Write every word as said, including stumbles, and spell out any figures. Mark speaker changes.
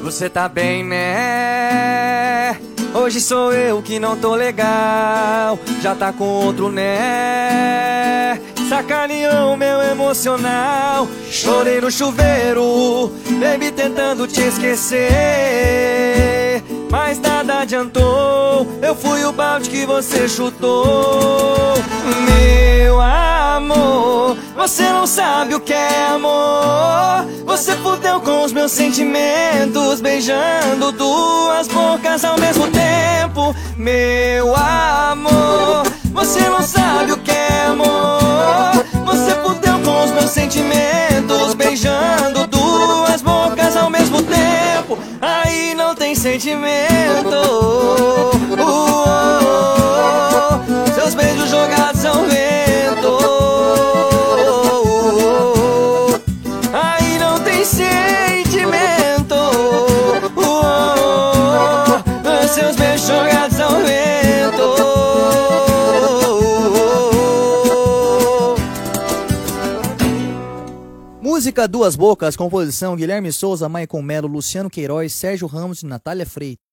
Speaker 1: Você tá bem, né? Hoje sou eu que não tô legal. Já tá com outro, né? Sacaneou o meu emocional. Chorei no chuveiro, baby, tentando te esquecer, mas nada adiantou. Eu fui o balde que você chutou. Meu amor, você não sabe o que é amor. Você fudeu com os meus sentimentos, beijando duas bocas ao mesmo tempo. Meu amor, você não sabe o que é amor. Você fudeu com os meus sentimentos, beijando duas bocas ao mesmo tempo. Aí não tem sentimento. uh, uh, uh, Seus beijos jogados ao vento. uh, uh, Aí não tem sentimento. uh, uh, uh, Seus beijos jogados ao vento.
Speaker 2: Música Duas Bocas, composição Guilherme Souza, Maicon Melo, Luciano Queiroz, Sérgio Ramos e Natália Freitas.